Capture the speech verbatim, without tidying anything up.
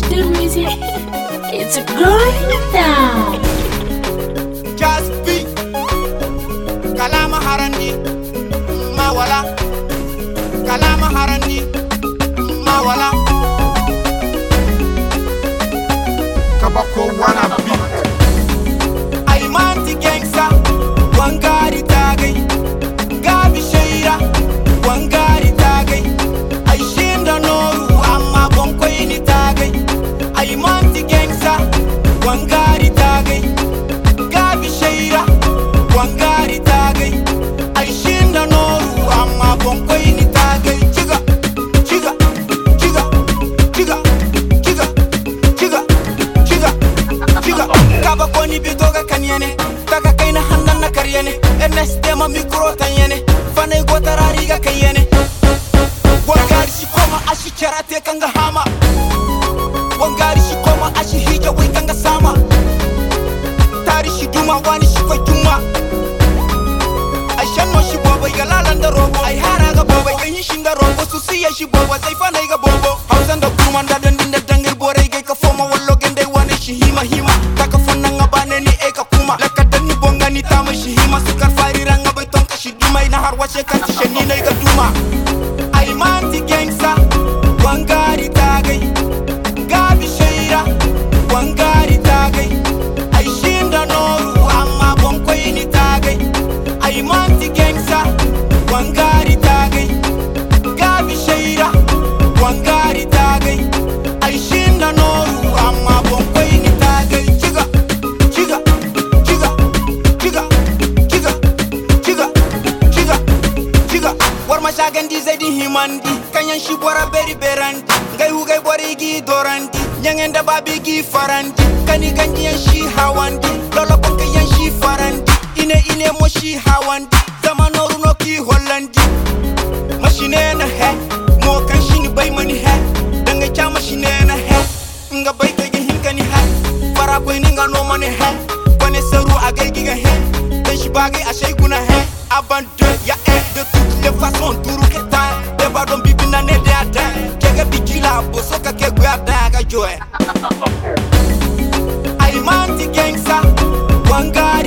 good music. It's going down. Just be Kalama Harandi Mawala Kalama Harandi Mawala Kabako wanna be I manti gangsta Wangari tagay Gabi Sheira Wangari tagay I shinda noru amma bonkoy ni tagay I manti gangsta Wangari tagay Gabi Sheira Wangari tagay I shinda noru amma bonkoy ni tagay Chiga Chiga Chiga Chiga Chiga Chiga Chiga Chiga Kaba koni bitoga kanyene Taka kaina handan na karyene Ernest dema mikro tanyene Fanay gotarariga kayene Wangari shikoma ashi charate kanga hama Wangari shikoma ashi hija wai kanga sama Tari shi duma wani shi kwa duma Ai shanno shi bobo iga lalanda robo Ai haraga bobo iga hinshinga robo Susiya shi bobo zai fana iga bobo Hausanda kurmanda dandinda dangai bore iga ika foma Wallo gende wani shi hima hima Taka fonna nga bane ni eka kuma Laka dani bonga ni tama shi hima Sukar fari ranga bai tonka shi duma Ina har washe kanti shanina iga duma Ai manti gangsta Wangari tagay Gabi Sheira Wangari tagay Ai shinda noru amma bonkoy ni tagay Ai manti gangsta Wangari tagay Gabi Sheira Wangari tagay Ai shinda noru amma bonkoy ni tagay Chiga Chiga Chiga Chiga Chiga Chiga Chiga Chiga War mashagandi zaidi himandi Kanyan shi bora beri berandi Ngai hugai bori gi dorandi Nyangenda babi gi farandi Kani ganji yan shi hawandi Lolo konke yan shi farandi Ine ine mo shi hawandi Zama noru no ki hollandi Mashine na he Mo kan shi ni bay mani he Danga cha mashine na he Nga bay kage hinka ni he Fara kwe ninga no mani he Kwane seru agay giga he Dan shi bagay ashay guna he Abandon ya e De toutes les façons turu keta Deba don bibi na ne de ata Kega bigila bosoka ke gwe ata aga joe Ai manti gangsta Wangari